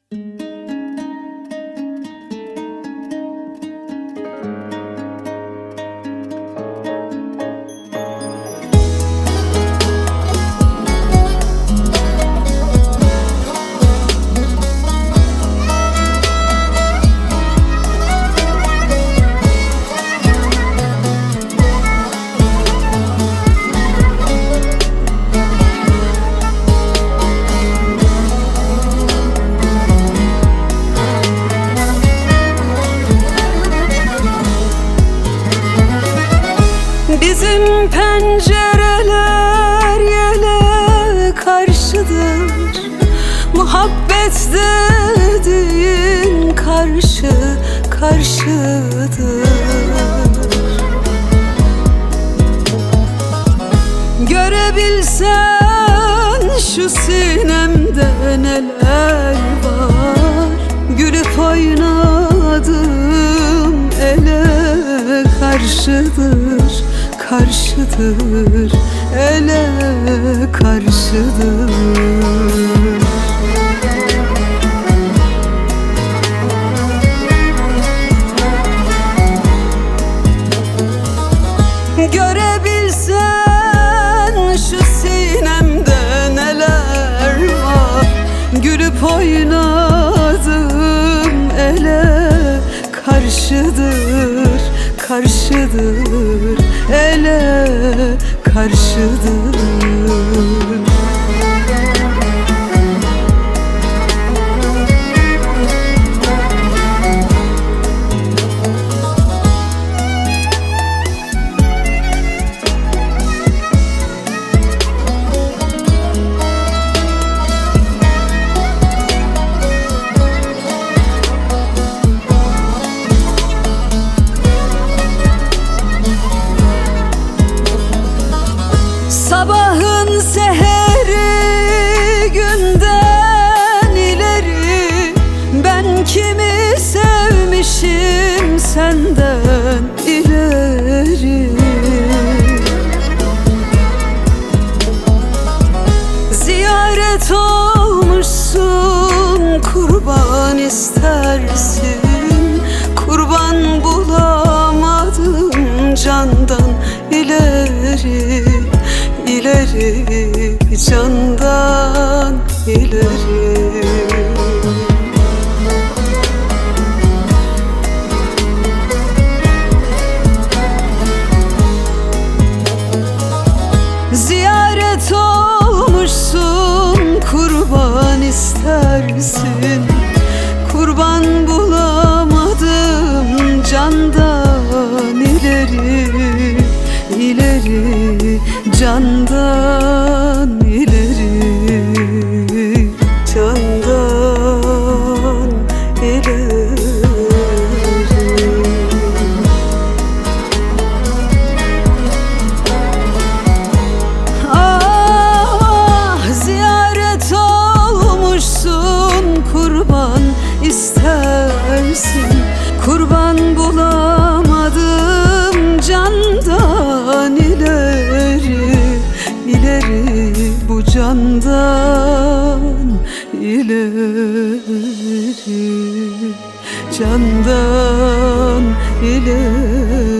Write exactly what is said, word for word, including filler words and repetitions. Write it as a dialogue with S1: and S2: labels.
S1: Bizim pencereler yele karşıdır. Muhabbet dediğin karşı karşıdır. Görebilsen şu sinemde neler var. Gülüp oynadım ele karşıdır, karşıdır, ele karşıdır. Görebilsen şu sinemde neler var. Gülüp oynadım ele karşıdır, karşıdır, ele karşıdır. Sabahın seheri günden ileri. Ben kimi sevmişim senden ileri. Ziyaret olmuşsun, kurban istersin. Kurban bulamadım candan ileri, İleri, candan ileri. Ziyaret olmuşsun, kurban istersin. Kurban bulamadım candan ileri, İleri, candan ileri, candan ileri. Ah, ziyaret olmuşsun, kurban istersin. Kurban bulamadım candan ileri, İleri, bu candan ileri, candan ileri.